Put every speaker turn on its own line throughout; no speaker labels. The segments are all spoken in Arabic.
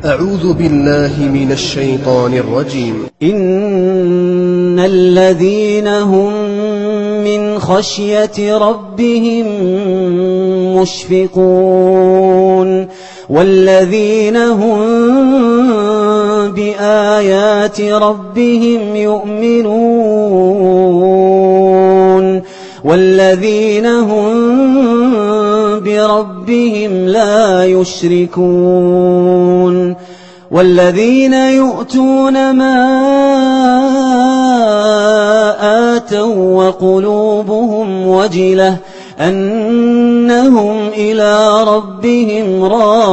أعوذ بالله من الشيطان الرجيم.
إن الذين هم من خشية ربهم مشفقون والذين هم بآيات ربهم يؤمنون والذين هم بربهم لا يشركون والذين يؤتون ما آتوا وقلوبهم وجلة أنهم إلى ربهم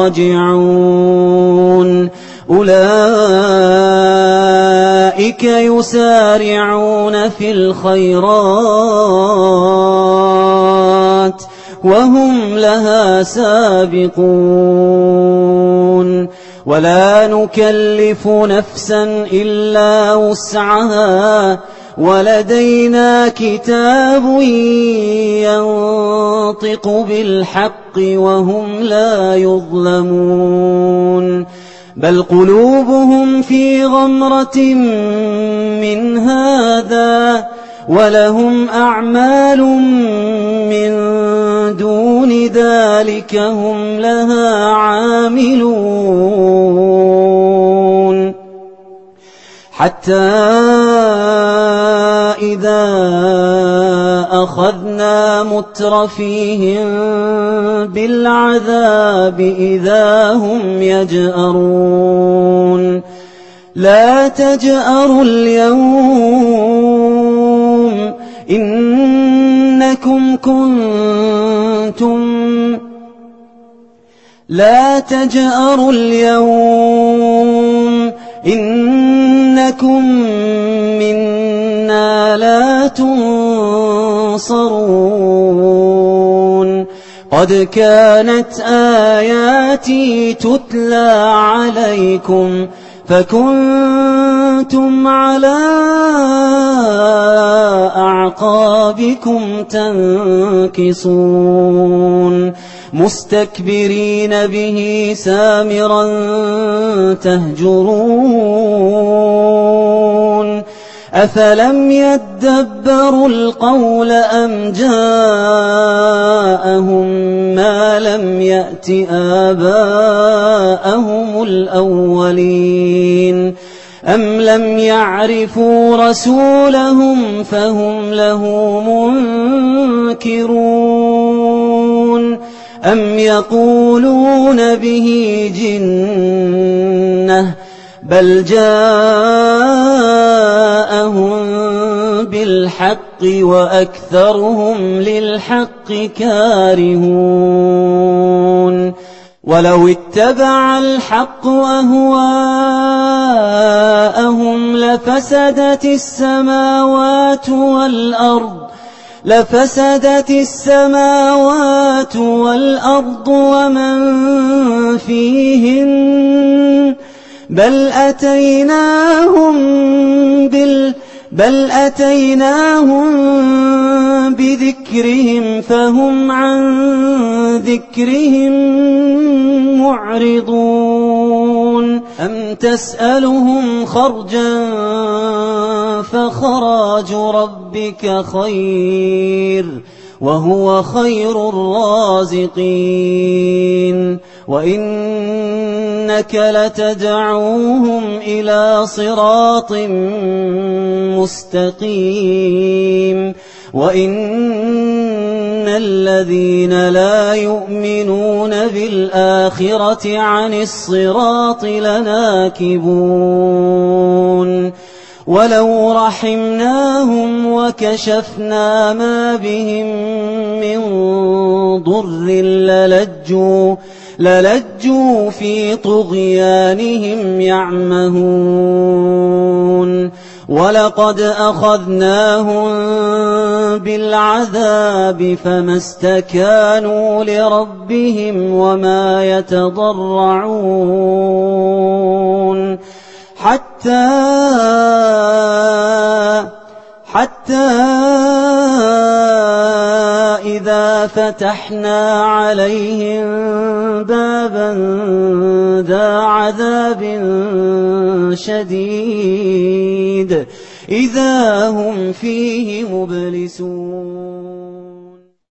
راجعون أولئك يسارعون في الخيرات وهم لها سابقون ولا نكلف نفسا إلا وسعها ولدينا كتاب ينطق بالحق وهم لا يظلمون بل قلوبهم في غمرة من هذا ولهم أعمال من دون ذلك هم لها عاملون حتى إذا أخذنا مترفيهم بالعذاب إذا هم يجأرون لا تجأروا اليوم إنكم منا لا تنصرون قد كانت آياتي تتلى عليكم فكنتم على أعقابكم تنكصون مستكبرين به سامرا تهجرون أفلم يدبروا القول أم جاءهم ما لم يأت آباءهم الأولين أم لم يعرفوا رسولهم فهم له منكرون أم يقولون به جنة بل جاءهم بالحق وأكثرهم للحق كارهون ولو اتبع الحق أهواءهم لفسدت السماوات والأرض ومن فيهن بل أتيناهم بذكرهم فهم عن ذكرهم معرضون أم تسألهم خرجا فخراج ربك خير وهو خير الرازقين وإنك لتدعوهم إلى صراط مستقيم وإن الذين لا يؤمنون بالآخرة عن الصراط لناكبون ولو رحمناهم وكشفنا ما بهم من ضر للجوا في طغيانهم يعمهون ولقد أخذناهم بالعذاب فما استكانوا لربهم وما يتضرعون حتى إذا إلا فتحنا عليهم بابا ذا عذاب شديد إذا هم فيه مبلسون